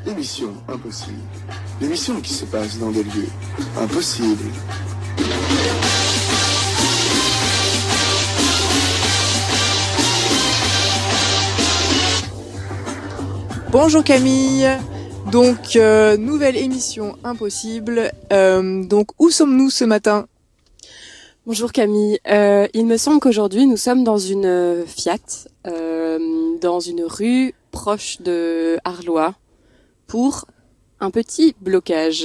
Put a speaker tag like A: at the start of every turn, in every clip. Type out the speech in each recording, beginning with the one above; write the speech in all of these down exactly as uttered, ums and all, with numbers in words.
A: Émission Impossible. L'émission qui se passe dans des lieux impossibles.
B: Bonjour Camille. Donc, euh, nouvelle émission Impossible. Euh, donc, où sommes-nous ce matin ?
C: Bonjour Camille. Euh, il me semble qu'aujourd'hui, nous sommes dans une Fiat, euh, dans une rue proche de Arlois, pour un petit blocage.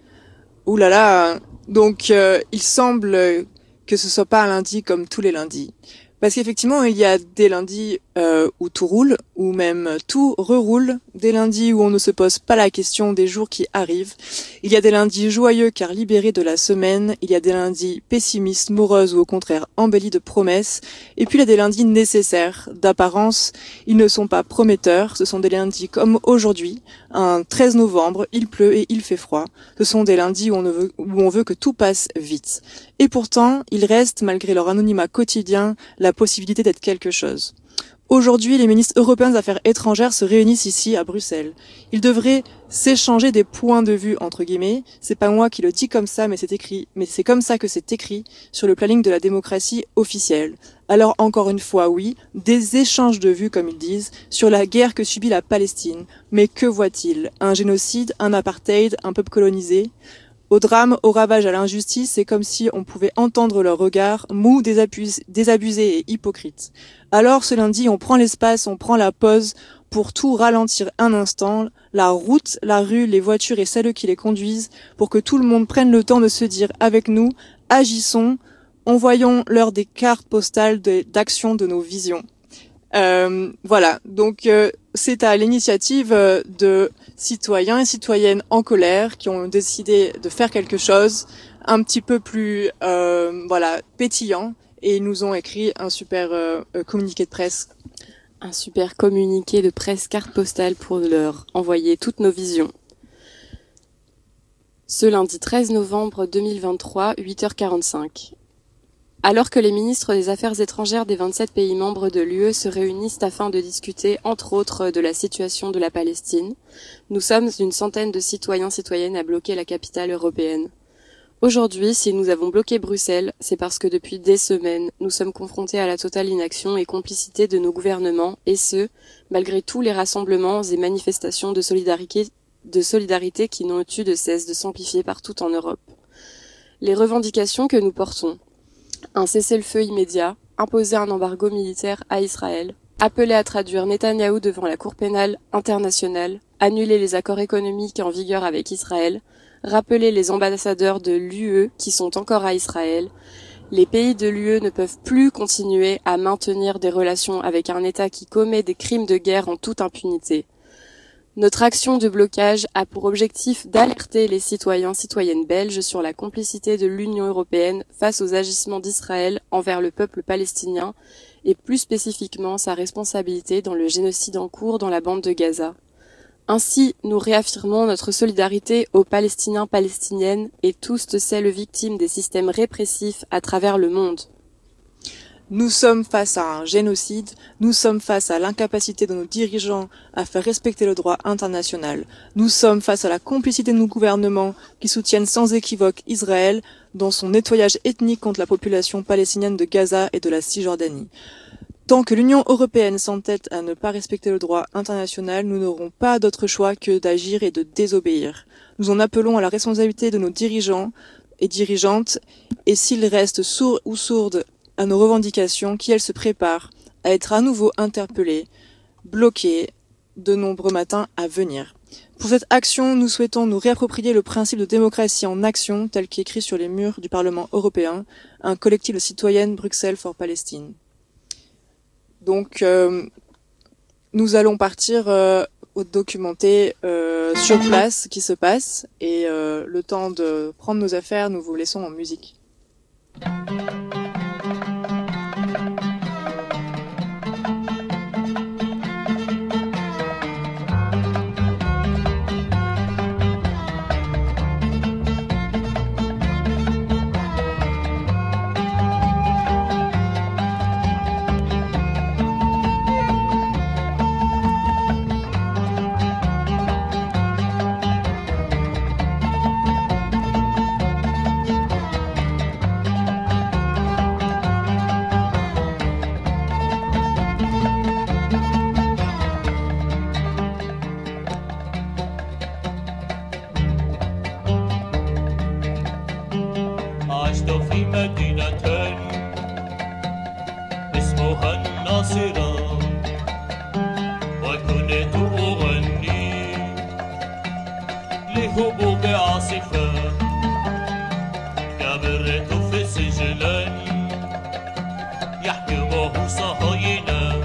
B: Ouh là là. Donc, euh, il semble que ce soit pas un lundi comme tous les lundis. Parce qu'effectivement, il y a des lundis euh, où tout roule, ou même tout reroule, des lundis où on ne se pose pas la question des jours qui arrivent. Il y a des lundis joyeux car libérés de la semaine, il y a des lundis pessimistes, moroses ou au contraire embellis de promesses, et puis il y a des lundis nécessaires. D'apparence, ils ne sont pas prometteurs, ce sont des lundis comme aujourd'hui, un treize novembre, il pleut et il fait froid. Ce sont des lundis où on, ne veut, où on veut que tout passe vite. Et pourtant, il reste, malgré leur anonymat quotidien, la possibilité d'être quelque chose. Aujourd'hui, les ministres européens des Affaires étrangères se réunissent ici, à Bruxelles. Ils devraient s'échanger des points de vue, entre guillemets. C'est pas moi qui le dis comme ça, mais c'est écrit, mais c'est comme ça que c'est écrit sur le planning de la démocratie officielle. Alors, encore une fois, oui, des échanges de vues, comme ils disent, sur la guerre que subit la Palestine. Mais que voit-il? Un génocide, un apartheid, un peuple colonisé? Au drame, au ravage, à l'injustice, c'est comme si on pouvait entendre leur regard, mou, désabusé et hypocrite. Alors, ce lundi, on prend l'espace, on prend la pause pour tout ralentir un instant, la route, la rue, les voitures et celles qui les conduisent, pour que tout le monde prenne le temps de se dire avec nous, agissons, envoyons-leur des cartes postales de, d'action de nos visions. Euh, voilà, donc euh, c'est à l'initiative euh, de citoyens et citoyennes en colère qui ont décidé de faire quelque chose un petit peu plus euh, voilà pétillant, et ils nous ont écrit un super euh, communiqué de presse.
C: Un super communiqué de presse carte postale pour leur envoyer toutes nos visions. Ce lundi treize novembre deux mille vingt-trois, huit heures quarante-cinq. Alors que les ministres des Affaires étrangères des vingt-sept pays membres de l'U E se réunissent afin de discuter, entre autres, de la situation de la Palestine, nous sommes une centaine de citoyens citoyennes à bloquer la capitale européenne. Aujourd'hui, si nous avons bloqué Bruxelles, c'est parce que depuis des semaines, nous sommes confrontés à la totale inaction et complicité de nos gouvernements, et ce, malgré tous les rassemblements et manifestations de solidarité, de solidarité qui n'ont eu de cesse de s'amplifier partout en Europe. Les revendications que nous portons: un cessez-le-feu immédiat, imposer un embargo militaire à Israël, appeler à traduire Netanyahou devant la Cour pénale internationale, annuler les accords économiques en vigueur avec Israël, rappeler les ambassadeurs de l'U E qui sont encore à Israël. Les pays de l'U E ne peuvent plus continuer à maintenir des relations avec un État qui commet des crimes de guerre en toute impunité. Notre action de blocage a pour objectif d'alerter les citoyens citoyennes belges sur la complicité de l'Union européenne face aux agissements d'Israël envers le peuple palestinien et plus spécifiquement sa responsabilité dans le génocide en cours dans la bande de Gaza. Ainsi, nous réaffirmons notre solidarité aux Palestiniens, Palestiniennes et tous celles victimes des systèmes répressifs à travers le monde.
B: Nous sommes face à un génocide, nous sommes face à l'incapacité de nos dirigeants à faire respecter le droit international. Nous sommes face à la complicité de nos gouvernements qui soutiennent sans équivoque Israël dans son nettoyage ethnique contre la population palestinienne de Gaza et de la Cisjordanie. Tant que l'Union européenne s'entête à ne pas respecter le droit international, nous n'aurons pas d'autre choix que d'agir et de désobéir. Nous en appelons à la responsabilité de nos dirigeants et dirigeantes, et s'ils restent sourds ou sourdes à nos revendications, qu'elles se préparent à être à nouveau interpellées, bloquées de nombreux matins à venir. Pour cette action, nous souhaitons nous réapproprier le principe de démocratie en action tel qu'écrit sur les murs du Parlement européen, un collectif de citoyennes Bruxelles for Palestine. Donc, euh, nous allons partir euh, documenter euh, sur place ce qui se passe, et euh, le temps de prendre nos affaires, nous vous laissons en musique.
D: الهبوب عاصفة كبرت في سجلان يحكمه صهاينة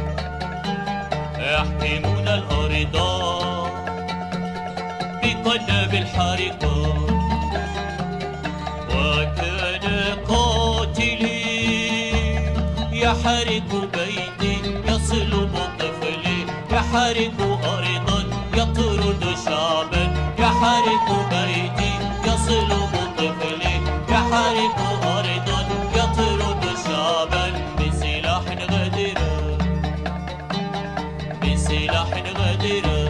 D: يحكمون الأرض بقناب الحرقة وكان قاتلي يحرق بيتي يصلب طفلي يحرق أرضا يطرد شعبا يحرق بيتي يصلب طفلي يحرق أرضا يطرد شعبا بسلاح غدر بسلاح غدر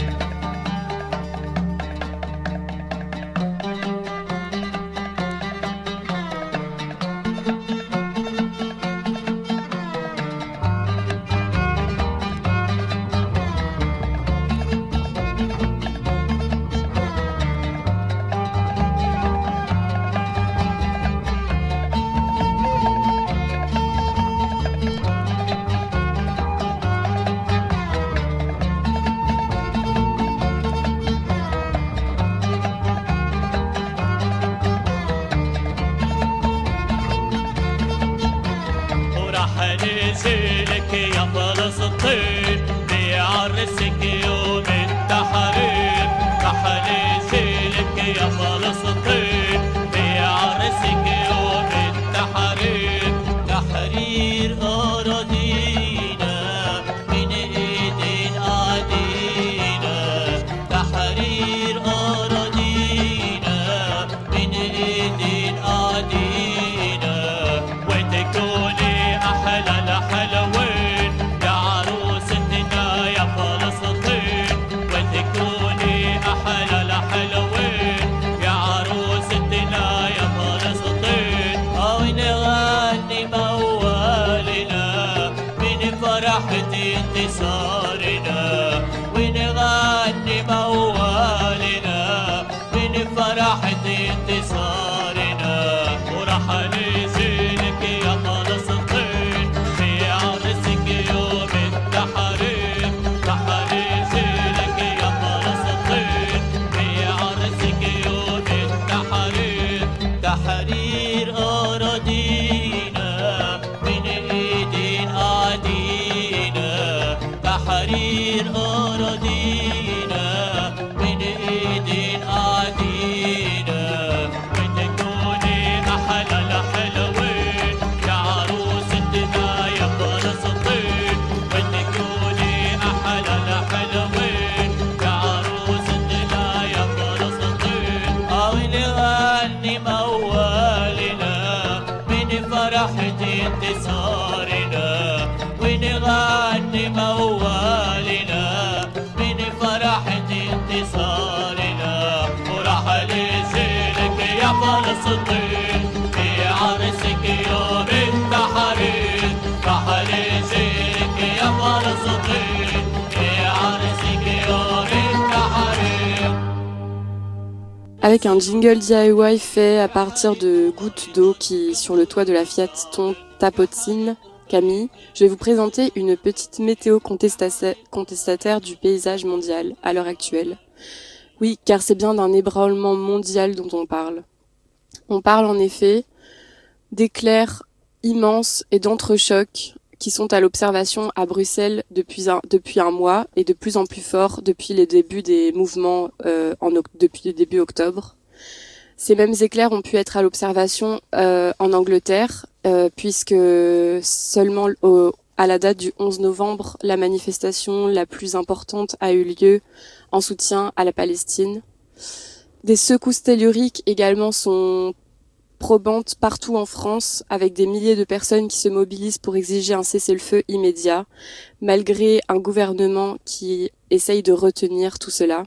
D: نزلك يا فلسطين بيعرسك يوم التحرير رح نزلك يا فلسطين بيعرسك يوم التحرير تحرير أراضينا من إيدين أعدينا تحرير أراضينا من إيدين أعدينا وتكوني أحلى الحلوين يا عروستنا يا فلسطين وتكوني أحلى الحلوين يا عروستنا يا فلسطين أو نغني موالنا من فرحة انتصارنا ونغني موالنا من فرحة انتصارنا ورح نزلك يا فلسطين في عرسك يوم التحرير رح نزلك يا فلسطين في عرسك يوم التحرير تحرير أراضينا من إيدين أعدينا تحرير أراضينا من إيدين أعدينا وتكوني أحلى الحلوين يا عروستنا يا فلسطين وتكوني أحلى الحلوين يا عروستنا يا فلسطين أو نغني موالنا من فرحة انتصارنا ونغني موالنا من فرحة انتصارنا ورح نزلك يا فلسطين في عرسك يوم التحرير رح نزلك يا فلسطين في عرسك يوم التحرير.
C: Avec un jingle D I Y fait à partir de gouttes d'eau qui sur le toit de la Fiat Ton tapotine Camille, je vais vous présenter une petite météo contestataire du paysage mondial à l'heure actuelle. Oui, car c'est bien d'un ébranlement mondial dont on parle. On parle en effet d'éclairs immenses et d'entrechocs qui sont à l'observation à Bruxelles depuis un, depuis un mois et de plus en plus fort depuis les débuts des mouvements euh, en, depuis le début octobre. Ces mêmes éclairs ont pu être à l'observation euh, en Angleterre, euh, puisque seulement au, à la date du onze novembre, la manifestation la plus importante a eu lieu en soutien à la Palestine. Des secousses telluriques également sont probantes partout en France, avec des milliers de personnes qui se mobilisent pour exiger un cessez-le-feu immédiat, malgré un gouvernement qui essaye de retenir tout cela.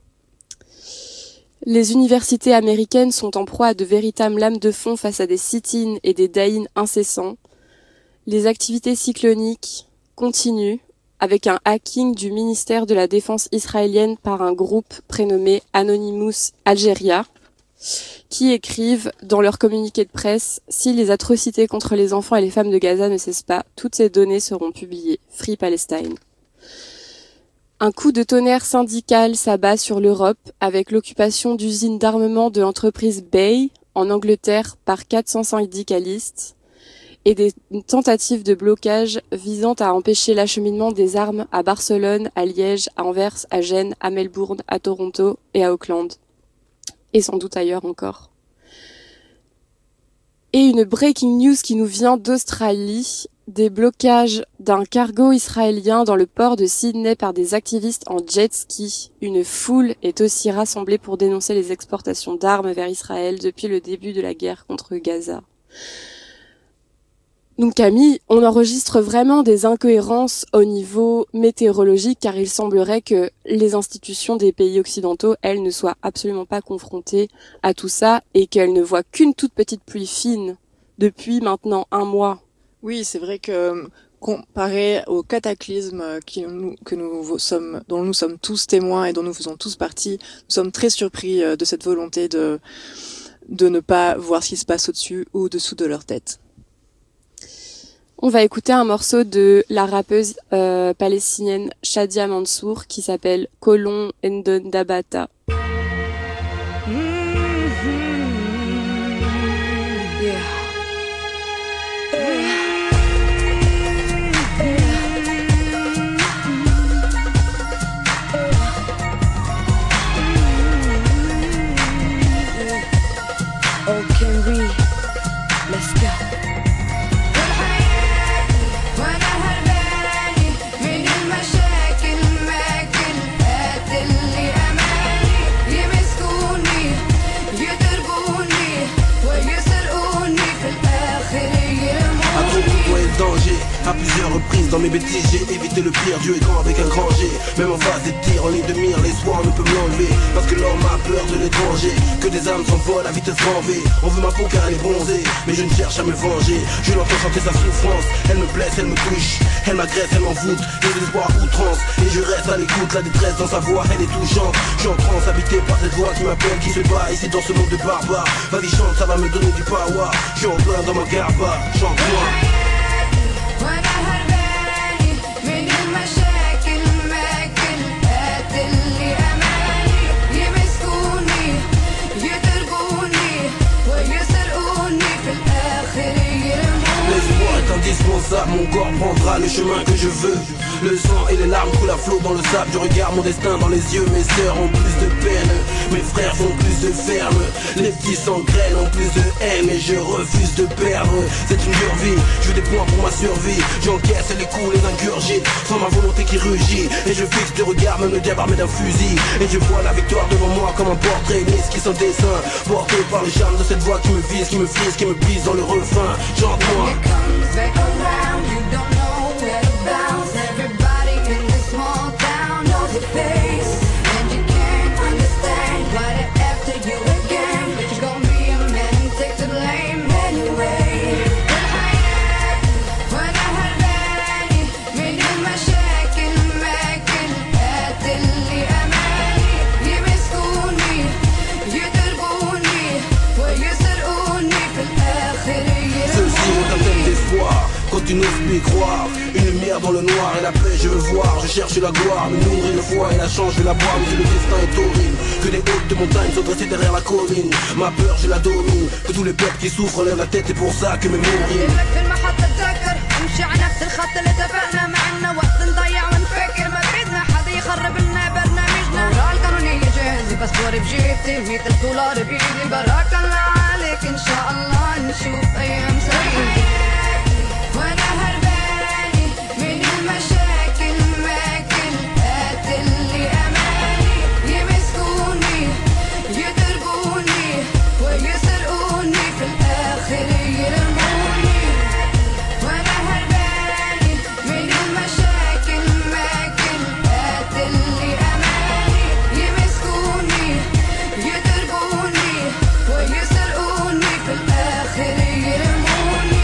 C: Les universités américaines sont en proie à de véritables lames de fond face à des sit-ins et des die-ins incessants. Les activités cycloniques continuent avec un hacking du ministère de la Défense israélienne par un groupe prénommé Anonymous Algeria, qui écrivent dans leur communiqué de presse « Si les atrocités contre les enfants et les femmes de Gaza ne cessent pas, toutes ces données seront publiées. Free Palestine ». Un coup de tonnerre syndical s'abat sur l'Europe avec l'occupation d'usines d'armement de l'entreprise Bay en Angleterre par quatre cents syndicalistes et des tentatives de blocage visant à empêcher l'acheminement des armes à Barcelone, à Liège, à Anvers, à Gênes, à Melbourne, à Toronto et à Auckland. Et sans doute ailleurs encore. Et une breaking news qui nous vient d'Australie. Des blocages d'un cargo israélien dans le port de Sydney par des activistes en jet ski. Une foule est aussi rassemblée pour dénoncer les exportations d'armes vers Israël depuis le début de la guerre contre Gaza. Donc Camille, on enregistre vraiment des incohérences au niveau météorologique car il semblerait que les institutions des pays occidentaux, elles, ne soient absolument pas confrontées à tout ça et qu'elles ne voient qu'une toute petite pluie fine depuis maintenant un mois.
B: Oui, c'est vrai que comparé au cataclysme qui nous, que nous sommes, dont nous sommes tous témoins et dont nous faisons tous partie, nous sommes très surpris de cette volonté de, de ne pas voir ce qui se passe au-dessus ou au-dessous de leur tête.
C: On va écouter un morceau de la rappeuse euh, palestinienne Shadia Mansour qui s'appelle Kolon Endon Dabata.
E: À plusieurs reprises dans mes bêtises j'ai évité le pire. Dieu est grand avec un grand G. Même en phase des tirs en ligne de mire, l'espoir ne peut me l'enlever. Parce que l'homme a peur de l'étranger, que des âmes s'envolent à vitesse grand V. On veut ma peau car elle est bronzée, mais je ne cherche à me venger. Je l'entends chanter sa souffrance, elle me blesse, elle me touche, elle m'agresse, elle m'envoûte, les espoirs outrance. Et je reste à l'écoute, la détresse dans sa voix, elle est touchante. Je suis en transe, habité par cette voix qui m'appelle, qui se bat ici dans ce monde de barbares. Vas-y chante, ça va me donner du power. Je suis en plein dans ma garba, chante-moi. Indispensable, mon corps prendra le chemin que je veux. Le sang et les larmes coulent à flot dans le sable. Je regarde mon destin dans les yeux. Mes sœurs ont plus de peine, mes frères font plus de ferme. Les petits s'engrainent ont plus de haine et je refuse de perdre. C'est une dure vie, je veux des points pour ma survie. J'encaisse les coups, les ingurgite, sans ma volonté qui rugit. Et je fixe le regard, même le diable armé d'un fusil. Et je vois la victoire devant moi comme un portrait, une esquisse en dessin. Porté par le charme de cette voix qui me vise, qui me frise, qui me brise dans le refrain. Chante-moi.
F: Around, you don't know where to bounce. Everybody in this small town knows your face, and you can't understand why they're after you again. But you're gonna be a man and take the blame anyway. وانا هرباني من المشاكل ماكل قاتل لي امالي يمسكوني يضربوني ويسرقوني في الاخر يرموني.
E: Quand tu n'oses plus y croire, une lumière dans le noir et la paix je veux voir. Je cherche la gloire, me nourrir le foie et la chance je vais la boire. Mais le destin est horrible, que les hautes de montagne sont dressées derrière la colline. Ma peur je la domine, que tous les peuples qui souffrent lèvent la tête et pour ça que mes mots riment.
F: نمشي على نفس الخط اللي اتفقنا معنا وقت نضيع ونفكر ما بدنا حدا يخرب لنا برنامجنا. ورا القانونية جاهزة باسبور بجيبتي مية دولار بإيدي. بارك الله عليك إن شاء الله نشوف أيام سعيدة. وانا هرباني من المشاكل ماكل قاتل لي امالي يمسكوني يضربوني ويسرقوني في الاخر يرموني. وانا هرباني من المشاكل ماكل قاتل لي امالي يمسكوني يضربوني ويسرقوني في الاخر يرموني.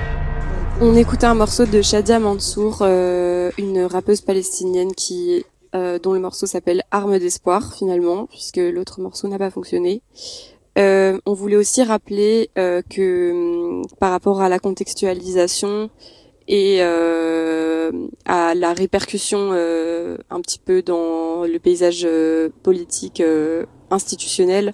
C: On écoutait un morceau de Shadia Mansour, euh, une rappeuse palestinienne qui euh, dont le morceau s'appelle Arme d'espoir finalement, puisque l'autre morceau n'a pas fonctionné. Euh, on voulait aussi rappeler euh, que hum, par rapport à la contextualisation et euh, à la répercussion euh, un petit peu dans le paysage euh, politique euh, institutionnel,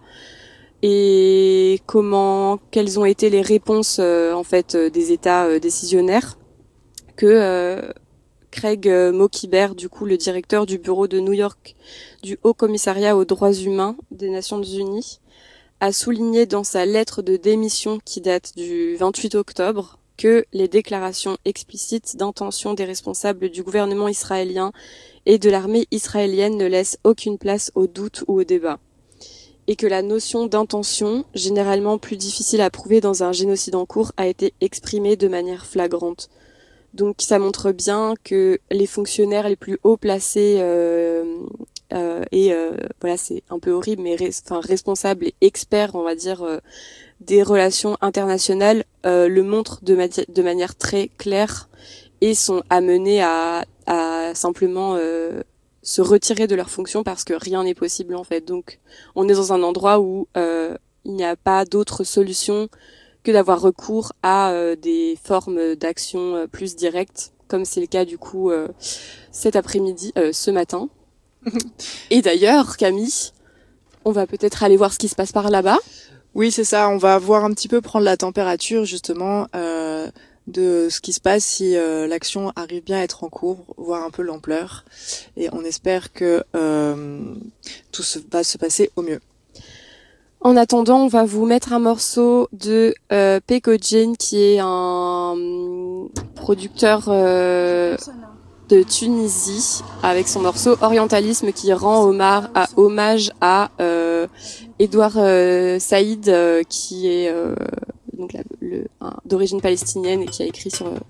C: et comment, quelles ont été les réponses euh, en fait euh, des États euh, décisionnaires, que euh, Craig euh, Mokhiber, du coup le directeur du bureau de New York du Haut Commissariat aux droits humains des Nations Unies, a souligné dans sa lettre de démission qui date du vingt-huit octobre que les déclarations explicites d'intention des responsables du gouvernement israélien et de l'armée israélienne ne laissent aucune place au doute ou au débat, et que la notion d'intention, généralement plus difficile à prouver dans un génocide en cours, a été exprimée de manière flagrante. Donc ça montre bien que les fonctionnaires les plus haut placés euh, euh, et euh, voilà, c'est un peu horrible, mais res- enfin responsables et experts, on va dire, euh, des relations internationales euh, le montrent de, mati- de manière très claire et sont amenés à, à simplement euh, se retirer de leurs fonctions parce que rien n'est possible en fait. Donc on est dans un endroit où euh, il n'y a pas d'autre solution que d'avoir recours à euh, des formes d'action euh, plus directes, comme c'est le cas du coup euh, cet après-midi, euh, ce matin. Et d'ailleurs, Camille, on va peut-être aller voir ce qui se passe par là-bas.
B: Oui, c'est ça. On va voir un petit peu prendre la température justement euh, de ce qui se passe si euh, l'action arrive bien à être en cours, voir un peu l'ampleur. Et on espère que euh, tout se, va se passer au mieux.
C: En attendant, on va vous mettre un morceau de euh, Peko Jane, qui est un hum, producteur euh, de Tunisie, avec son morceau Orientalisme, qui rend hommage à, hommage à euh, Edouard euh, Saïd, euh, qui est euh, donc la, le, un, d'origine palestinienne et qui a écrit sur... Euh,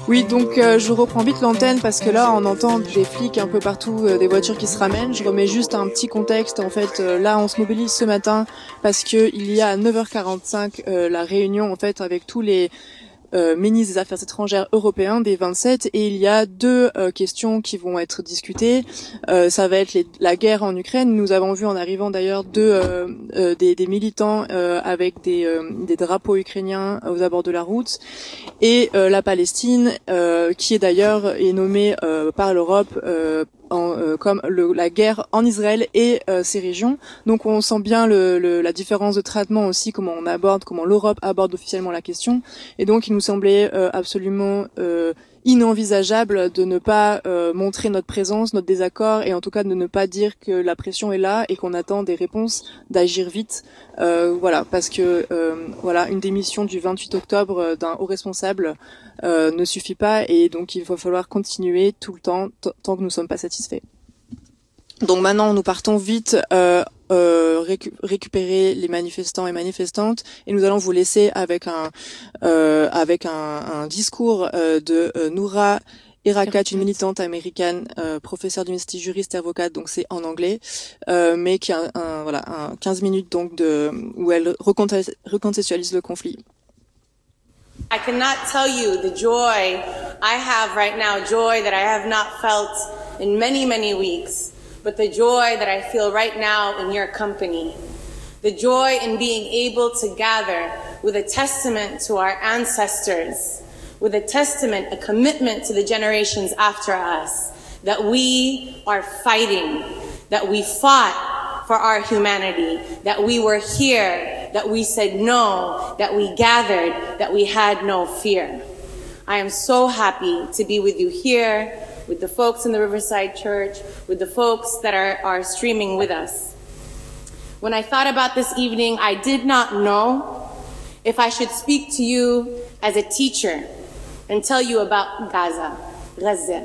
B: Oui, donc euh, je reprends vite l'antenne parce que là on entend des flics un peu partout, euh, des voitures qui se ramènent. Je remets juste un petit contexte. En fait, euh, là on se mobilise ce matin parce que il y a à neuf heures quarante-cinq euh, la réunion en fait avec tous les Euh, ministre des Affaires étrangères européens des vingt-sept, et il y a deux euh, questions qui vont être discutées. Euh, ça va être les, la guerre en Ukraine. Nous avons vu en arrivant d'ailleurs deux euh, euh, des, des militants euh, avec des, euh, des drapeaux ukrainiens aux abords de la route, et euh, la Palestine euh, qui est d'ailleurs est nommée euh, par l'Europe euh, En, euh, comme le, la guerre en Israël et euh, ces régions. Donc on sent bien le, le, la différence de traitement aussi, comment on aborde, comment l'Europe aborde officiellement la question. Et donc il nous semblait euh, absolument euh, inenvisageable de ne pas euh, montrer notre présence, notre désaccord, et en tout cas de ne pas dire que la pression est là et qu'on attend des réponses, d'agir vite. Euh, voilà, parce que euh, voilà, une démission du vingt-huit octobre d'un haut responsable Euh, ne suffit pas, et donc il va falloir continuer tout le temps t- tant que nous sommes pas satisfaits. Donc maintenant nous partons vite euh, euh, récu- récupérer les manifestants et manifestantes, et nous allons vous laisser avec un euh, avec un, un discours euh, de euh, Noura Erakat, une militante américaine, euh, professeure d'université, juriste et avocate, donc c'est en anglais, euh, mais qui a un, un, voilà un quinze minutes donc de où elle reconte- recontextualise le conflit.
G: I cannot tell you the joy I have right now, joy that I have not felt in many, many weeks, but the joy that I feel right now in your company. The joy in being able to gather with a testament to our ancestors, with a testament, a commitment to the generations after us, that we are fighting, that we fought for our humanity, that we were here, that we said no, that we gathered, that we had no fear. I am so happy to be with you here, with the folks in the Riverside Church, with the folks that are, are streaming with us. When I thought about this evening, I did not know if I should speak to you as a teacher and tell you about Gaza, Gaza.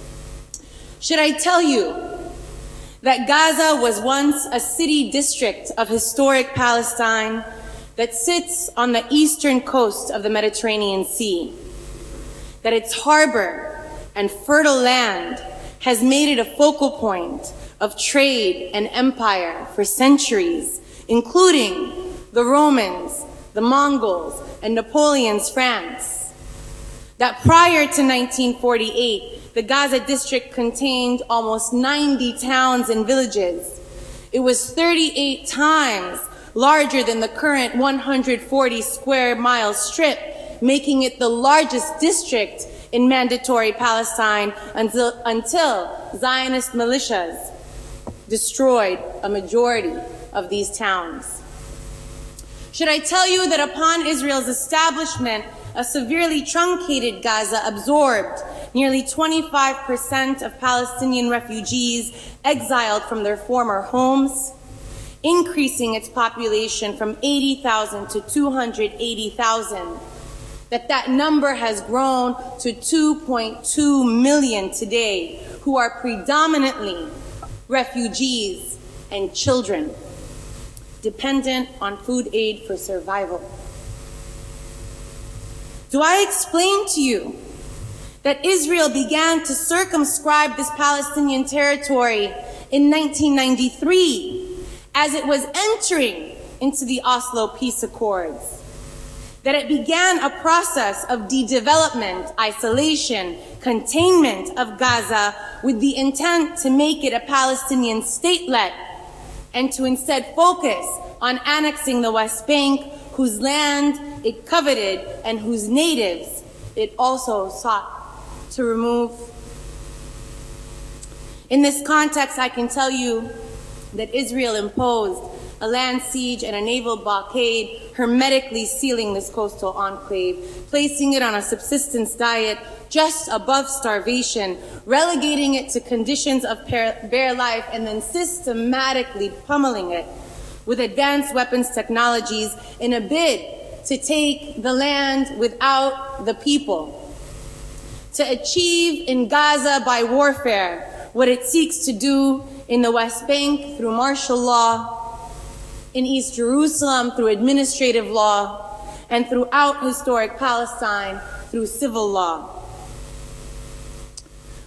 G: Should I tell you that Gaza was once a city district of historic Palestine that sits on the eastern coast of the Mediterranean Sea, that its harbor and fertile land has made it a focal point of trade and empire for centuries, including the Romans, the Mongols, and Napoleon's France. That prior to nineteen forty-eight, the Gaza district contained almost ninety towns and villages. It was thirty-eight times larger than the current one hundred forty square mile strip, making it the largest district in mandatory Palestine until, until Zionist militias destroyed a majority of these towns. Should I tell you that upon Israel's establishment, a severely truncated Gaza absorbed nearly twenty-five percent of Palestinian refugees exiled from their former homes, increasing its population from eighty thousand to two hundred eighty thousand, that that number has grown to two point two million today, who are predominantly refugees and children, dependent on food aid for survival. Do I explain to you that Israel began to circumscribe this Palestinian territory in nineteen ninety-three as it was entering into the Oslo Peace Accords? That it began a process of de-development, isolation, containment of Gaza with the intent to make it a Palestinian statelet and to instead focus on annexing the West Bank, whose land it coveted and whose natives it also sought to remove. In this context, I can tell you that Israel imposed a land siege and a naval blockade, hermetically sealing this coastal enclave, placing it on a subsistence diet just above starvation, relegating it to conditions of bare life, and then systematically pummeling it with advanced weapons technologies in a bid to take the land without the people, to achieve in Gaza by warfare what it seeks to do in the West Bank through martial law, in East Jerusalem through administrative law, and throughout historic Palestine through civil law.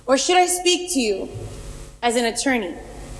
G: Or should I speak to you as an attorney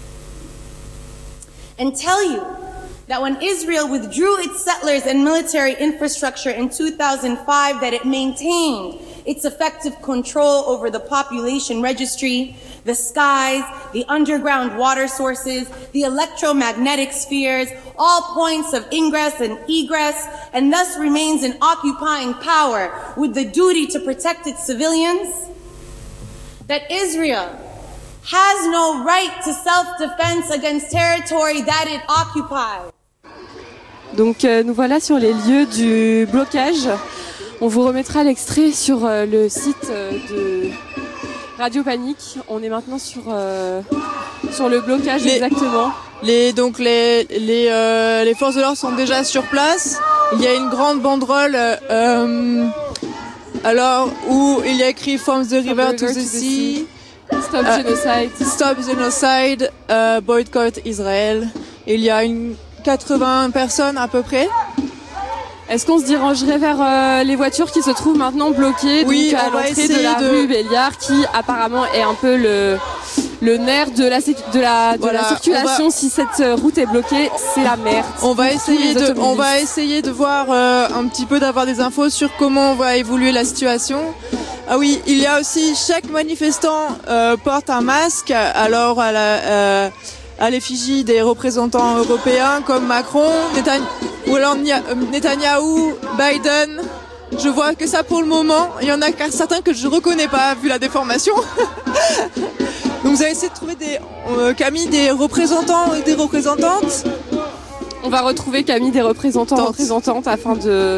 G: and tell you that when Israel withdrew its settlers and military infrastructure in two thousand five, that it maintained its effective control over the population registry, the skies, the underground water sources, the electromagnetic spheres, all points of ingress and egress, and thus remains in occupying power with the duty to protect its civilians? That Israel has no right to self-defense against territory that it occupies.
C: Donc euh, nous voilà sur les lieux du blocage. On vous remettra l'extrait sur euh, le site euh, de Radio Panique. On est maintenant sur euh, sur le blocage
B: les,
C: exactement.
B: Les donc les les euh, les forces de l'ordre sont déjà sur place. Il y a une grande banderole euh, alors où il y a écrit From the river to the sea.
C: Stop
B: euh,
C: genocide.
B: Stop genocide. Euh, boycott Israël. Il y a une quatre-vingts personnes à peu près.
C: Est-ce qu'on se dirigerait vers euh, les voitures qui se trouvent maintenant bloquées
B: oui,
C: donc à l'entrée de la
B: de...
C: rue Béliard, qui apparemment est un peu le le nerf de la de la de
B: voilà,
C: la circulation. Va... Si cette route est bloquée, c'est la merde.
B: On va essayer de on va essayer de voir euh, un petit peu d'avoir des infos sur comment va évoluer la situation. Ah oui, il y a aussi chaque manifestant euh, porte un masque. Alors à la euh, à l'effigie des représentants européens comme Macron, Netan- ou alors Netanyahou, Biden. Je vois que ça pour le moment. Il y en a certains que je reconnais pas vu la déformation. Donc vous allez essayer de trouver des euh, Camille des représentants et des représentantes.
C: On va retrouver Camille des représentants et représentantes afin de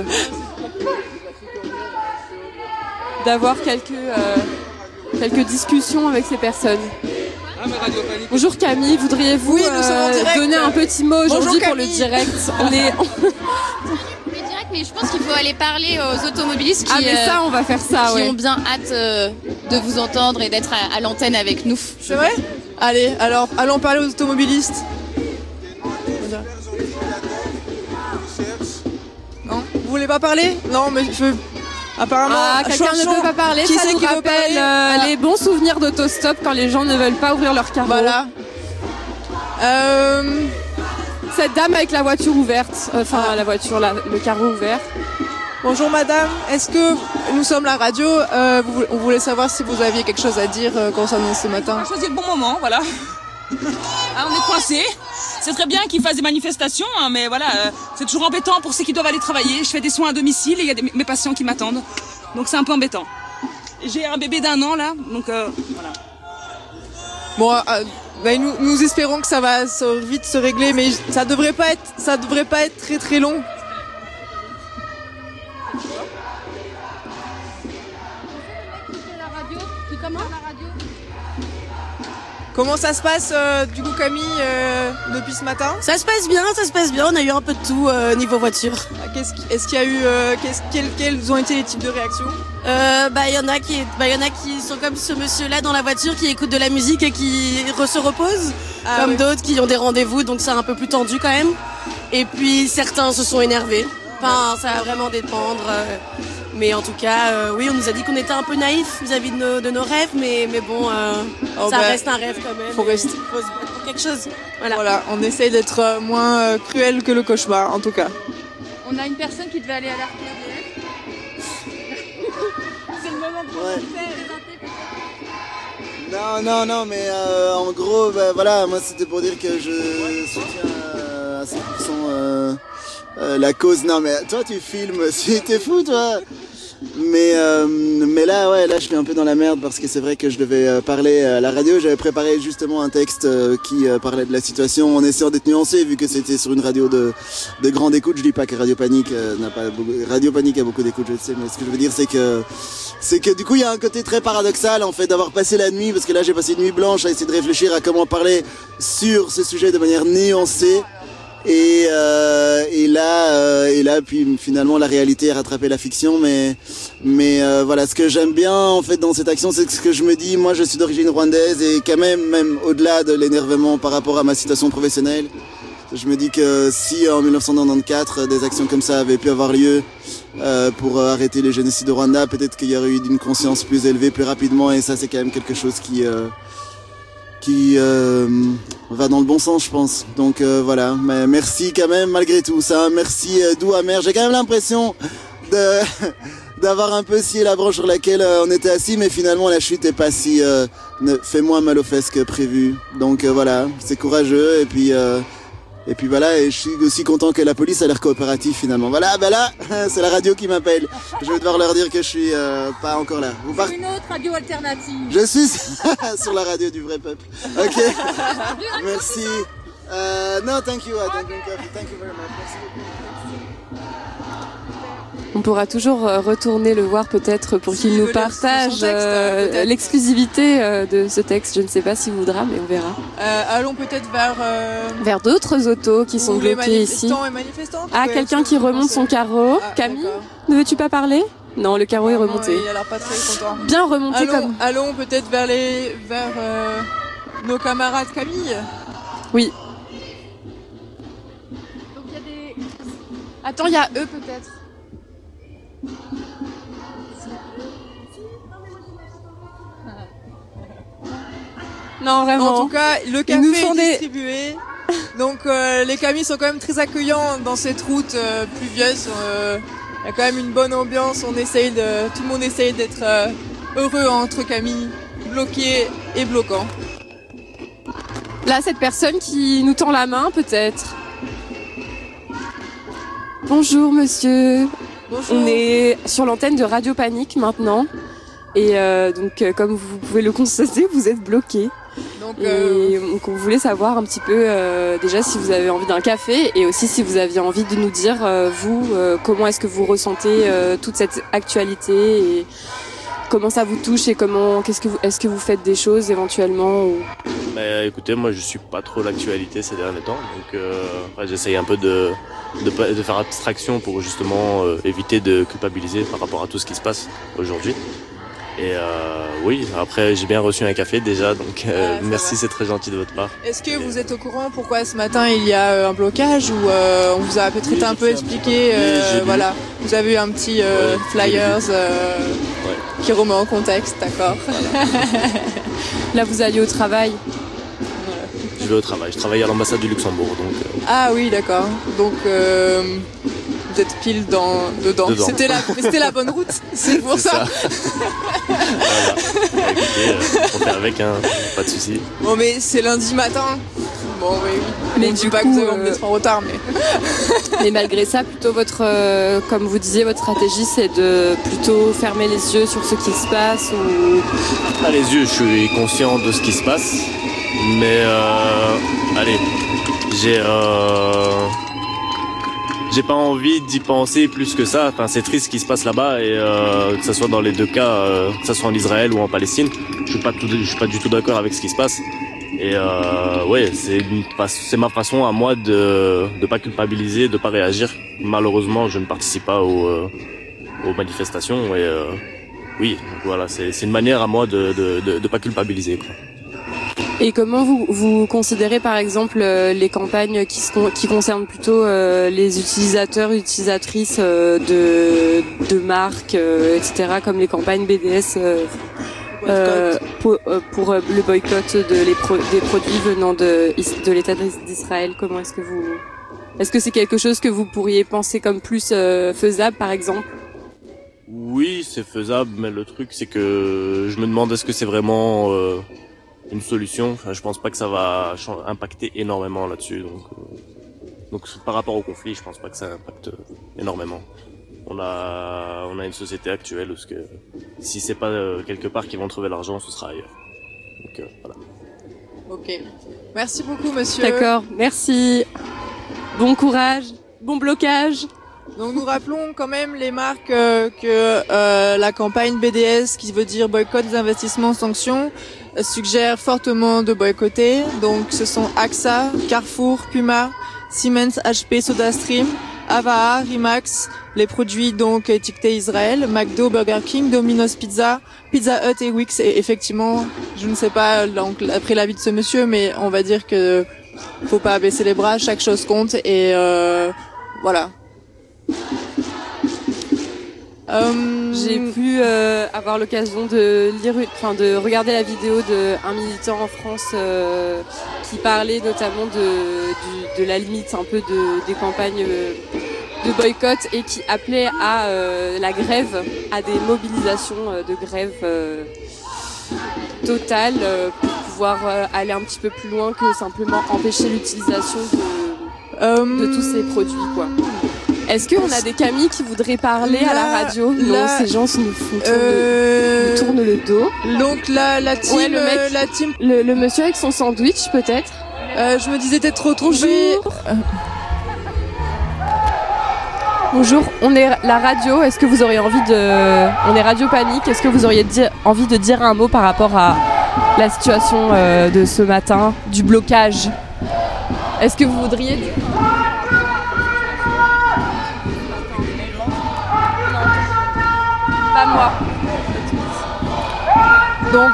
C: d'avoir quelques euh, quelques discussions avec ces personnes. Bonjour Camille, voudriez-vous
B: oui, euh,
C: donner un petit mot aujourd'hui pour le direct? On est
H: le direct, mais je pense qu'il faut aller parler aux automobilistes qui,
C: ah, mais ça, on va faire ça,
H: qui
C: ouais.
H: ont bien hâte euh, de vous entendre et d'être à, à l'antenne avec nous.
B: C'est vrai? Allez, alors allons parler aux automobilistes. Non, vous voulez pas parler? Non, mais je veux... Apparemment,
C: ah, quelqu'un ne peut pas parler.
B: Qui
C: ça
B: c'est
C: nous
B: qui
C: rappelle
B: veut parler
C: euh, ah. les bons souvenirs d'autostop quand les gens ne veulent pas ouvrir leur carreau.
B: Voilà. Euh...
C: Cette dame avec la voiture ouverte, enfin ah. la voiture, la, le carreau ouvert.
B: Bonjour madame, est-ce que nous sommes la radio, euh, vous, on voulait savoir si vous aviez quelque chose à dire euh, concernant ce matin.
I: On a choisi le bon moment, voilà. Ah, on est coincés. C'est très bien qu'ils fassent des manifestations, hein, mais voilà, euh, c'est toujours embêtant pour ceux qui doivent aller travailler. Je fais des soins à domicile et il y a des, mes patients qui m'attendent. Donc c'est un peu embêtant. J'ai un bébé d'un an là, donc euh, voilà.
B: Bon, euh, bah, nous, nous espérons que ça va se, vite se régler, mais ça devrait pas être, ça devrait pas être très très long.
H: La radio, qui commence la radio.
B: Comment ça se passe euh, du coup Camille euh, depuis ce matin?
J: Ça se passe bien, ça se passe bien. On a eu un peu de tout euh, niveau voiture.
B: Qu'est-ce qui, est-ce qu'il y a eu, euh, qu'est-ce, quels, quels ont été les types de réactions?
J: Euh, bah il y en a qui, bah il y en a qui sont comme ce monsieur-là dans la voiture qui écoute de la musique et qui re- se repose, ah, comme oui. d'autres qui ont des rendez-vous, donc c'est un peu plus tendu quand même. Et puis certains se sont énervés. Enfin, ça va vraiment dépendre. Euh, mais en tout cas, euh, oui, on nous a dit qu'on était un peu naïfs vis-à-vis de nos, de nos rêves, mais, mais bon, euh, oh ça bah, reste un rêve quand même.
B: Faut rester.
J: Faut se battre pour quelque chose. Voilà.
B: Voilà, on essaye d'être euh, moins euh, cruel que le cauchemar, en tout cas.
H: On a une personne qui devait aller à l'arc R D F. C'est le moment pour
K: ouais.
H: vous présenter peut-être.
K: Non, non, non, mais euh, en gros, bah, voilà, moi c'était pour dire que je soutiens euh, à cent pour cent euh, euh, la cause. Non, mais toi tu filmes, si t'es fou toi. Mais euh, mais là ouais là je suis un peu dans la merde parce que c'est vrai que je devais euh, parler à la radio. J'avais préparé justement un texte euh, qui euh, parlait de la situation en essayant d'être nuancé vu que c'était sur une radio de de grande écoute. Je dis pas que Radio Panique euh, n'a pas beaucoup, Radio Panique a beaucoup d'écoute, je le sais, mais ce que je veux dire c'est que c'est que du coup il y a un côté très paradoxal en fait d'avoir passé la nuit, parce que là j'ai passé une nuit blanche à essayer de réfléchir à comment parler sur ce sujet de manière nuancée. Et, euh, et là, euh, et là, puis finalement, la réalité a rattrapé la fiction. Mais, mais euh, voilà, ce que j'aime bien en fait dans cette action, c'est que ce que je me dis, moi, je suis d'origine rwandaise et quand même, même au-delà de l'énervement par rapport à ma situation professionnelle, je me dis que si en mille neuf cent quatre-vingt-quatorze des actions comme ça avaient pu avoir lieu euh, pour euh, arrêter les génocides au Rwanda, peut-être qu'il y aurait eu une conscience plus élevée plus rapidement, et ça c'est quand même quelque chose qui euh, qui euh, va dans le bon sens, je pense. Donc euh, voilà, mais merci quand même malgré tout ça, merci euh, doux amer. J'ai quand même l'impression de d'avoir un peu scié la branche sur laquelle euh, on était assis, mais finalement la chute est pas si euh, ne fait moins mal aux fesses que prévu. Donc euh, voilà, c'est courageux, et puis euh, et puis voilà, et je suis aussi content que la police a l'air coopérative finalement. Voilà, ben là, c'est la radio qui m'appelle. Je vais devoir leur dire que je suis euh, pas encore là. Vous part...
H: Une autre radio alternative.
K: Je suis sur la radio du vrai peuple. Ok. Merci. Euh, no, thank you. I don't drink coffee. Thank you very much. Merci beaucoup.
C: On pourra toujours euh, retourner le voir peut-être pour
B: Si
C: qu'il
B: il
C: nous
B: veut lire
C: partage
B: son texte,
C: euh,
B: peut-être.
C: l'exclusivité euh, de ce texte. Je ne sais pas s'il voudra, mais on verra.
B: Euh, allons peut-être vers... Euh,
C: Vers d'autres autos qui sont
B: où les
C: bloquées ici.
B: manifestants et manifestantes.
C: Ah,
B: Ouais,
C: quelqu'un
B: est-ce
C: qui
B: que vous
C: remonte
B: pensez-
C: son carreau.
B: Ah,
C: Camille,
B: d'accord.
C: ne veux-tu pas parler? Non, le carreau est
B: Apparemment,
C: remonté.
B: Il a l'air pas très content.
C: Bien remonté
B: Allons,
C: comme...
B: allons peut-être vers les, vers euh, nos camarades Camille.
C: Oui.
H: Donc il y a des.
C: Attends, il y a eux peut-être. Non, vraiment.
B: En tout cas, le
C: Ils
B: café
C: nous
B: est
C: font des-
B: distribué. Donc euh, les Camilles sont quand même très accueillants dans cette route euh, pluvieuse. Euh, Il y a quand même une bonne ambiance. On essaye de, tout le monde essaye d'être euh, heureux entre Camille, bloqué et bloquant.
C: Là, cette personne qui nous tend la main, peut-être. Bonjour, monsieur.
B: Bonjour.
C: On est sur l'antenne de Radio Panique maintenant. Et euh, donc, euh, comme vous pouvez le constater, vous êtes bloqué.
B: Donc,
C: Et
B: euh,
C: donc, on voulait savoir un petit peu euh, déjà si vous avez envie d'un café et aussi si vous aviez envie de nous dire, euh, vous, euh, comment est-ce que vous ressentez euh, toute cette actualité et comment ça vous touche et comment, qu'est-ce que vous, est-ce que vous faites des choses éventuellement ou...
L: Mais écoutez, moi je suis pas trop l'actualité ces derniers temps, donc euh, ouais, j'essaye un peu de, de, pas- de faire abstraction pour justement euh, éviter de culpabiliser par rapport à tout ce qui se passe aujourd'hui. Et euh, oui, après j'ai bien reçu un café déjà, donc euh,
B: Ah, ça
L: merci,
B: va.
L: c'est très gentil de votre part.
B: est-ce que vous êtes au courant pourquoi ce matin il y a euh, un blocage ou euh, on vous a peut-être
L: Oui,
B: un
L: j'ai
B: peu
L: fait un
B: expliqué
L: petit-
B: euh,
L: oui, j'ai lu.
B: voilà, vous avez eu un petit euh,
L: Ouais,
B: flyers euh,
L: Ouais.
B: qui remet en contexte, d'accord.
C: Là, vous alliez au travail.
L: Je vais au travail, je travaille à l'ambassade du Luxembourg, donc euh,
B: Ah oui, d'accord. Donc euh, vous êtes pile dans dedans.
L: Dedans.
B: C'était la c'était la bonne route. C'est pour
L: c'est
B: ça.
L: ça. Voilà. Bah, écoutez, euh, on fait avec, hein, pas de soucis.
B: Bon mais c'est lundi matin. Bon oui. oui.
C: Mais
B: On dit
C: du
B: pas
C: coup,
B: que vous avez envie
C: euh,
B: d'être en retard, mais
C: Mais malgré ça, plutôt votre, euh, comme vous disiez, votre stratégie, c'est de plutôt fermer les yeux sur ce qui se passe ou...
L: Ah, les yeux, je suis conscient de ce qui se passe, mais euh, allez, j'ai euh, j'ai pas envie d'y penser plus que ça. Enfin, c'est triste ce qui se passe là-bas et euh, que ce soit dans les deux cas, euh, que ce soit en Israël ou en Palestine, je suis pas tout, je suis pas du tout d'accord avec ce qui se passe. Et euh, ouais, c'est une fa- c'est ma façon à moi de de pas culpabiliser, de pas réagir. Malheureusement, je ne participe pas aux euh, aux manifestations et euh, oui, donc voilà, c'est c'est une manière à moi de de de, de pas culpabiliser, quoi.
C: Et comment vous, vous considérez par exemple euh, les campagnes qui, se, qui concernent plutôt euh, les utilisateurs, utilisatrices euh, de, de marques, euh, et cetera, comme les campagnes B D S euh, euh, pour, euh, pour euh, le boycott de les pro, des produits venant de, de l'État d'Israël. Comment est-ce que vous... Est-ce que c'est quelque chose que vous pourriez penser comme plus euh, faisable par exemple?
L: Oui, c'est faisable, mais le truc c'est que je me demande est-ce que c'est vraiment euh, une solution. Enfin, je pense pas que ça va chan- impacter énormément là-dessus. Donc, euh, donc par rapport au conflit, je pense pas que ça impacte énormément. On a, on a une société actuelle où ce que si c'est pas euh, quelque part qu'ils vont trouver l'argent, ce sera ailleurs. Donc euh, voilà.
B: ok. Merci beaucoup, monsieur.
C: D'accord, merci. Bon courage, bon blocage.
B: Donc nous rappelons quand même les marques euh, que euh, la campagne B D S, qui veut dire boycott des investissements sanctions, euh, suggère fortement de boycotter. Donc ce sont A X A, Carrefour, Puma, Siemens, H P, SodaStream, Avaha, Rimax, les produits donc étiquetés Israël, McDo, Burger King, Domino's Pizza, Pizza Hut et Wix. Et effectivement, je ne sais pas donc après l'avis de ce monsieur, mais on va dire que faut pas baisser les bras, chaque chose compte et euh, voilà.
C: Euh... J'ai pu euh, avoir l'occasion de lire, enfin de regarder la vidéo d'un militant en France euh, qui parlait notamment de, du, de la limite un peu de, des campagnes euh, de boycott et qui appelait à euh, la grève, à des mobilisations euh, de grève euh, totale euh, pour pouvoir euh, aller un petit peu plus loin que simplement empêcher l'utilisation de, euh... de tous ces produits, quoi. Est-ce qu'on a des Camille qui voudraient parler là, à la radio? Non,
B: là,
C: ces gens nous font tourner,
B: euh...
C: nous tournent le dos.
B: Donc la, la team,
C: ouais, le, mec,
B: euh, la team,
C: le, le monsieur avec son sandwich peut-être.
B: Euh, je me disais d'être retrouvée.
C: Bonjour. Bonjour, on est la radio. Est-ce que vous auriez envie de, on est Radio Panique. Est-ce que vous auriez dire, envie de dire un mot par rapport à la situation euh, de ce matin, du blocage? Est-ce que vous voudriez dire... Pas moi.
B: Donc,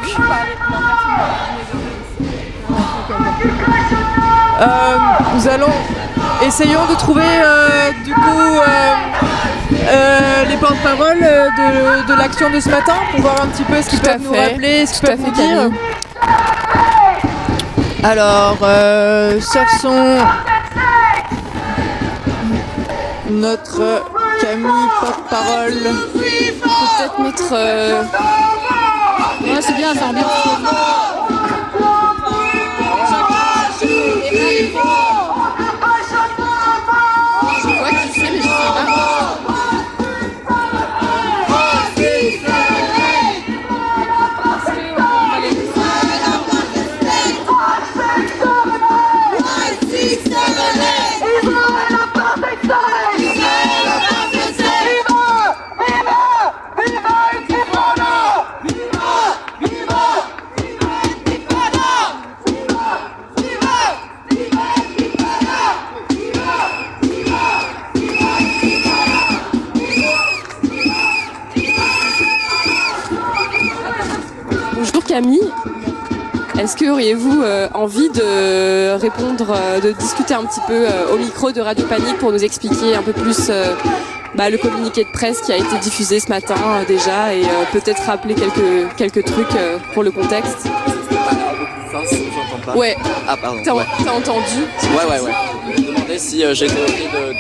B: euh, nous allons essayons de trouver euh, du coup euh, euh, les porte-paroles de, de l'action de ce matin pour voir un petit peu ce qu'ils peuvent nous rappeler, ce qu'ils peuvent nous dire. Alors, euh, cherchons notre Camille porte-parole.
C: Peut-être mettre. Euh... Ouais, c'est bien, c'est ambiance. Je vois qui c'est, mais je sais pas. Camille, est-ce que auriez-vous euh, envie de répondre, euh, de discuter un petit peu euh, au micro de Radio Panique pour nous expliquer un peu plus euh, bah, le communiqué de presse qui a été diffusé ce matin euh, déjà et euh, peut-être rappeler quelques, quelques trucs euh, pour le contexte?
M: Pas.
C: Ouais.
M: Ah pardon.
C: T'as
M: ouais.
C: entendu?
M: Ouais ouais ouais. Je me demandais si euh, j'étais ok de.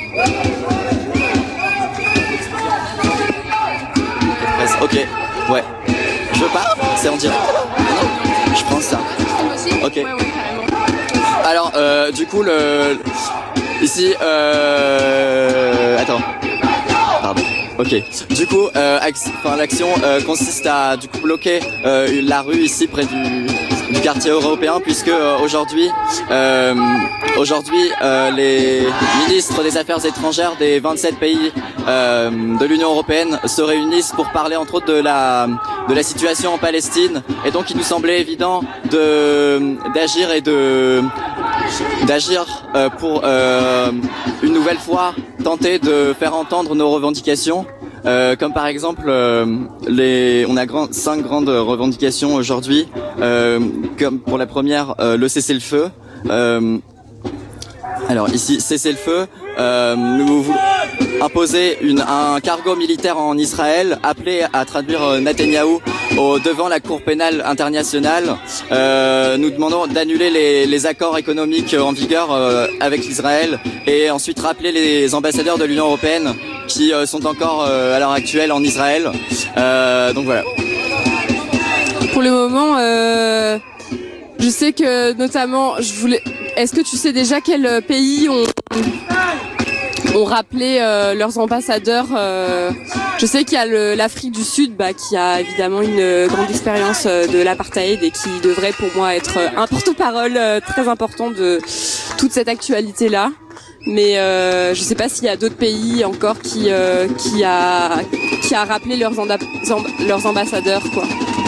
M: Presse. Ok. Ouais. Je pars. C'est en direct. Non. Je prends ça. Ok.
C: Ouais, ouais, carrément.
M: Alors euh, du coup le ici euh... attends. Pardon. Ok. Du coup, euh, enfin, l'action euh, consiste à du coup bloquer euh, la rue ici près du, du quartier européen, puisque euh, aujourd'hui, euh, aujourd'hui, euh, les ministres des Affaires étrangères des vingt-sept pays euh, de l'Union européenne se réunissent pour parler entre autres de la de la situation en Palestine, et donc il nous semblait évident de d'agir et de d'agir euh, pour euh, une nouvelle fois tenter de faire entendre nos revendications, euh, comme par exemple euh, les on a grand, cinq grandes revendications aujourd'hui, euh, comme pour la première euh, le cessez-le-feu. Euh, alors ici cessez-le-feu, euh, nous voulons imposer une, un cargo militaire en Israël, appelé à traduire euh, Netanyahou au, devant la Cour pénale internationale. Euh, nous demandons d'annuler les, les accords économiques en vigueur euh, avec Israël et ensuite rappeler les ambassadeurs de l'Union européenne qui euh, sont encore euh, à l'heure actuelle en Israël. Euh, donc voilà.
C: Pour le moment, euh, je sais que notamment, je voulais. Est-ce que tu sais déjà quels pays ont ont rappelé euh, leurs ambassadeurs? euh, Je sais qu'il y a l'Afrique du Sud, bah, qui a évidemment une grande expérience euh, de l'apartheid et qui devrait pour moi être un porte-parole euh, très important de toute cette actualité-là. Mais euh, je sais pas s'il y a d'autres pays encore qui euh, qui a qui a rappelé leurs leurs ambassadeurs, quoi.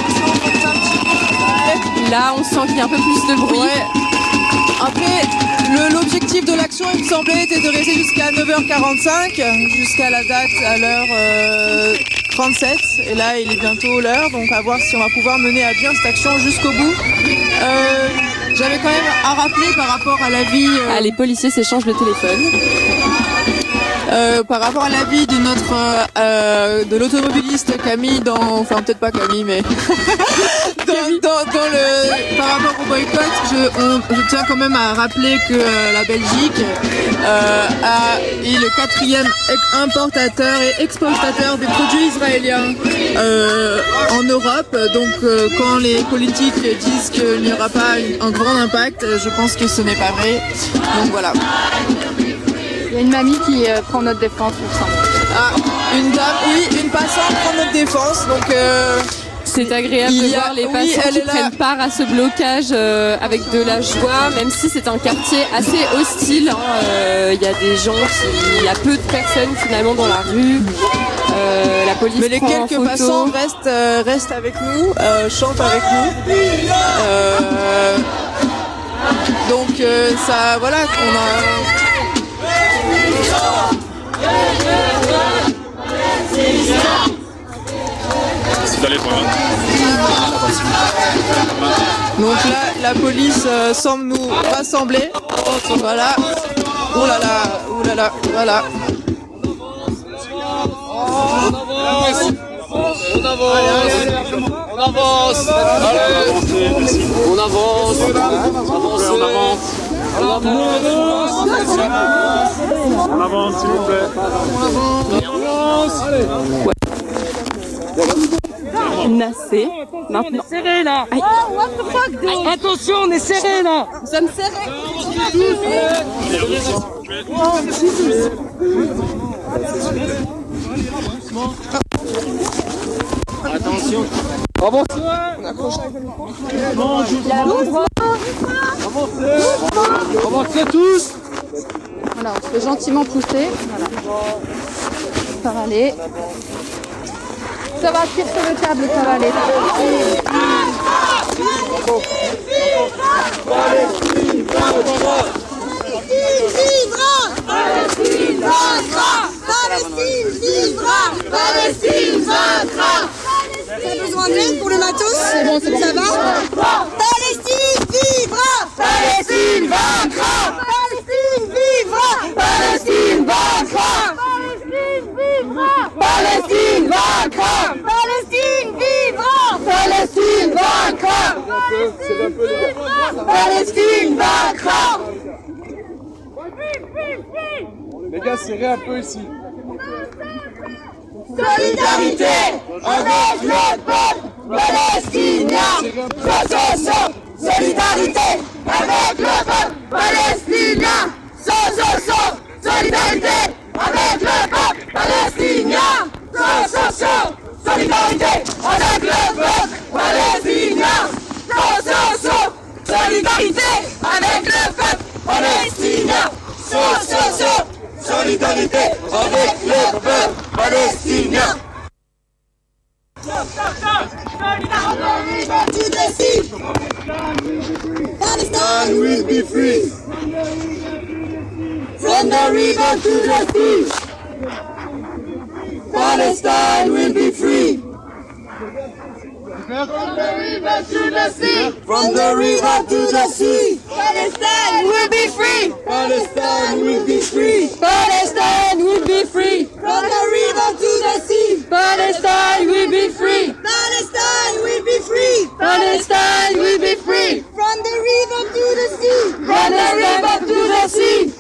C: Là, on sent qu'il y a un peu plus de bruit.
B: Ouais. Après, l'objectif de l'action, il me semblait, était de rester jusqu'à neuf heures quarante-cinq, jusqu'à la date à l'heure euh, trente-sept. Et là, il est bientôt l'heure, donc à voir si on va pouvoir mener à bien cette action jusqu'au bout. Euh, j'avais quand même à rappeler par rapport à l'avis... Euh...
C: Ah, les policiers s'échangent le téléphone.
B: Euh, par rapport à l'avis de notre euh, de l'automobiliste Camille dans, enfin peut-être pas Camille mais dans, dans, dans le par rapport au boycott, je, on, je tiens quand même à rappeler que euh, la Belgique euh, a, est le quatrième importateur et exportateur des produits israéliens euh, en Europe. Donc euh, quand les politiques disent qu'il n'y aura pas un grand impact, je pense que ce n'est pas vrai. Donc voilà.
H: Il y a une mamie qui euh, prend notre défense, il me semble.
B: Ah, une dame, oui, une passante prend notre défense, donc... Euh,
C: c'est agréable de voir les
B: oui,
C: passants qui prennent part à ce blocage euh, avec de la joie, même si c'est un quartier assez hostile. Hein, euh, il y a des gens, qui, il y a peu de personnes finalement dans la rue. Euh, la police
B: Mais les
C: prend en
B: quelques
C: photo.
B: passants restent, euh, restent avec nous, euh, chantent avec nous. Euh, donc euh, ça, voilà, on a... Donc là, la police euh, semble nous rassembler. Voilà. Ouh là là, ouh là là, voilà.
N: On avance, on avance, allez, on avance, on avance, on avance. On
O: avance, s'il vous plaît.
N: On avance. Allez.
C: Nassé. Maintenant.
P: On est serré là.
C: Aïe.
P: Oh, what the fuck, dude. Attention, on est serré là.
C: Nous sommes serrés.
N: Attention. Avance.
P: On accroche.
N: Avancez tous.
H: Voilà, on se fait gentiment pousser. Voilà. Ça va aller. Ça va, tire sur le câble, ça va aller.
F: Palestine vaincra! Palestine vaincra! Palestine vivra! Palestine vaincra! T'as besoin d'aide pour le matos? C'est bon, ça va? Palestine vivra! Palestine vaincra! Palestine vivra! Palestine vaincra! Palestine vaincra! Palestine vivra! Palestine vaincra! Palestine vaincra!
N: Les gars, serrez un peu ici.
F: Solidarité avec le peuple palestinien. Solidarité avec le peuple palestinien. Sans, sans, sans. Solidarité avec le peuple palestinien. Sans, sans, sans. Solidarité avec le peuple palestinien. Sans, sans, sans. Solidarité avec le peuple palestinien. Sans, sans, sans. Solidarité avec le peuple palestinien. Palestine will be free. From the river to the sea. Palestine will be free. From the river to the sea. From the river to the sea. Palestine will be free. Palestine will be free. Palestine will be free. From the